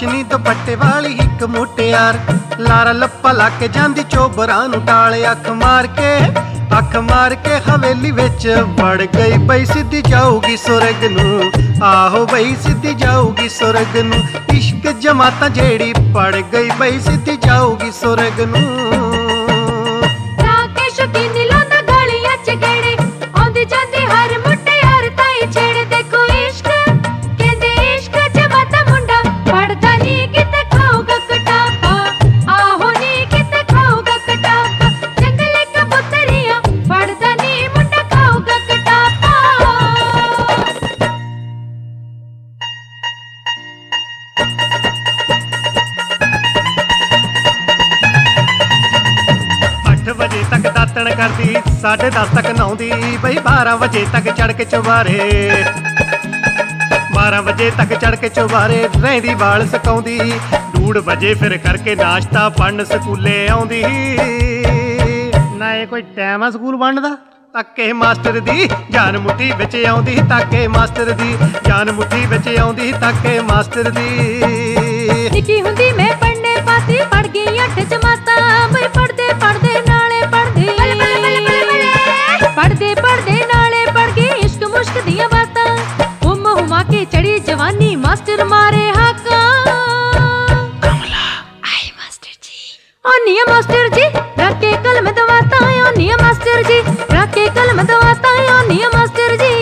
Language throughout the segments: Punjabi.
ਚਾਸ਼ਨੀ ਦੁਪੱਟੇ ਵਾਲੀ ਇੱਕ ਮੁਟਿਆਰ, ਲਾਰਾ ਲੱਪਾ ਲਾ ਕੇ ਜਾਂਦੀ ਚੋਬਰਾਂ ਨੂੰ ਟਾਲੇ। ਅੱਖ ਮਾਰ ਕੇ ਹਵੇਲੀ ਵਿੱਚ ਵੜ ਗਈ ਬਈ ਸਿੱਧੀ ਜਾਊਗੀ ਸੁਰਗ ਨੂੰ। ਆਹੋ ਬਈ ਸਿੱਧੀ ਜਾਊਗੀ ਸੁਰਗ ਨੂੰ। ਇਸ਼ਕ ਜਮਾਤਾਂ ਜਿਹੜੀ ਪੜ ਗਈ ਬਈ ਸਿੱਧੀ ਜਾਊਗੀ ਸੁਰਗ ਨੂੰ। ਵਜੇ ਤੱਕ ਦਾਤਣ ਕਰਦੀ, 10:30 ਤੱਕ ਨਹਾਉਂਦੀ ਬਈ 12 ਵਜੇ ਤੱਕ ਚੜ ਕੇ ਚੁਬਾਰੇ। 12 ਵਜੇ ਤੱਕ ਚੜ ਕੇ ਚੁਬਾਰੇ ਰਹਿੰਦੀ ਵਾਲ ਸੁਕਾਉਂਦੀ। 2:30 ਵਜੇ ਫਿਰ ਕਰਕੇ ਨਾਸ਼ਤਾ ਪੜਨ ਸਕੂਲੇ ਆਉਂਦੀ। ਨਾ ਇਹ ਕੋਈ ਟਾਈਮ ਆ ਸਕੂਲ ਬਣਨ ਦਾ? ਤਾਕੇ ਮਾਸਟਰ ਦੀ ਜਾਨ ਮੁੱਠੀ ਵਿੱਚ ਆਉਂਦੀ, ਤਾਕੇ ਮਾਸਟਰ ਦੀ ਜਾਨ ਮੁੱਠੀ ਵਿੱਚ ਆਉਂਦੀ, ਤਾਕੇ ਮਾਸਟਰ ਦੀ। ਨਿੱਕੀ ਹੁੰਦੀ ਮੈਂ ਪੜ੍ਹਨੇ ਪਾਤੀ, ਪੜ ਗਈ 8 ਜਮਾਤਾਂ ਬਈ ਪੜਦੇ ਨਾਲੇ ਪੜ ਗਈ ਇਸ਼ਕ ਮੁਸ਼ਕ ਦੀਆਂ ਬਾਤਾਂ। ਹੁਮਾ ਕੇ ਚੜੀ ਜਵਾਨੀ ਮਾਸਟਰ ਮਾਰੇ ਹਾਕਾਂ। ਕਮਲਾ ਆਈ ਮਾਸਟਰ ਜੀ, ਆਨੀ ਆ ਮਾਸਟਰ ਜੀ ਰੱਖ ਕੇ ਕਲਮ ਦਵਾਤਾ। ਆਨੀ ਆ ਮਾਸਟਰ ਜੀ ਰੱਖ ਕੇ ਕਲਮ ਦਵਾਤਾ। ਆਨੀ ਆ ਮਾਸਟਰ ਜੀ।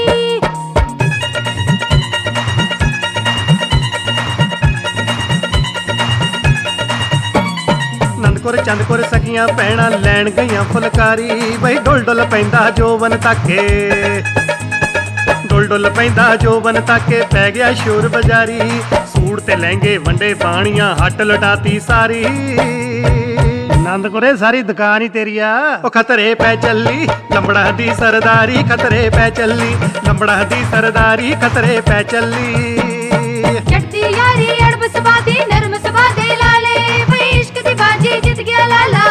ਨੰਦਕੁਰ ਚੰਦਕੁਰ ਸਖੀਆਂ ਭੈਣਾਂ ਲੈਣ ਗਈਆਂ ਫੁਲਕਾਰੀ ਬਈ ਡੁੱਲ ਪੈਂਦਾ ਜੋਬਨ ਤਾਕੇ। ਡੁੱਲ ਪੈਂਦਾ ਜੋਬਨ ਤਾਕੇ ਪੈ ਗਿਆ ਸ਼ੋਰ ਬਜ਼ਾਰੀ। ਸੂਟ ਤੇ ਲਹਿੰਗੇ ਵੰਡੇ ਬਾਣੀਆਂ ਹੱਟ ਲਟਾਤੀ ਸਾਰੀ। ਨੰਦਕੁਰੇ ਸਾਰੀ ਦੁਕਾਨ ਹੀ ਤੇਰੀ ਆ। ਉਹ ਖਤਰੇ ਪੈ ਚੱਲੀ ਲੰਬੜਾਂ ਦੀ ਸਰਦਾਰੀ, ਖਤਰੇ ਪੈ ਚੱਲੀ ਲੰਬੜਾਂ ਦੀ ਸਰਦਾਰੀ, ਖਤਰੇ ਪੈ ਚੱਲੀ। ਚੜਦੀ ਯਾਰੀ ਅੜਬ ਸਬਾ ਦੀ ਨਰਮ ਸਬਾ ਦੇ ਲਾਲੇ ਬਈ ਇਸ਼ਕ ਦੀ ਬਾਜੀ ਜਿੱਤ ਗਿਆ ਲਾਲਾ।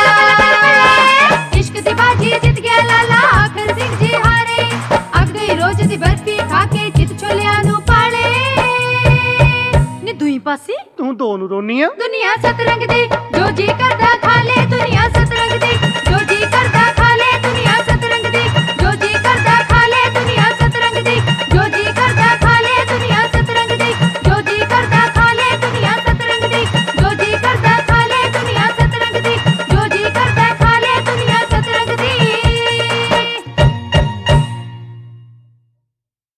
ਇਸ਼ਕ ਦੀ ਬਾਜੀ ਜਿੱਤ ਗਿਆ ਲਾਲਾ ਆਖਰ ਸਿੰਘ ਜੀ ਹਾਰੇ। ਅੱਗ ਗਈ ਰੋਜ਼ ਦੀ ਬਰਫੀ ਖਾ ਕੇ ਚਿੱਤ ਛੋਲਿਆਂ ਨੂੰ ਪਾਲੇ। ਨੀ ਦੂਈ ਪਾਸੇ ਤੂੰ ਦੋ ਨੂੰ ਰੋਨੀ ਆ। ਦੁਨੀਆ ਸਤਰੰਗ ਦੀ ਜੋ ਜੀ ਕਰਦਾ ਖਾ ਲੈ, ਦੁਨੀਆ ਸਤਰੰਗ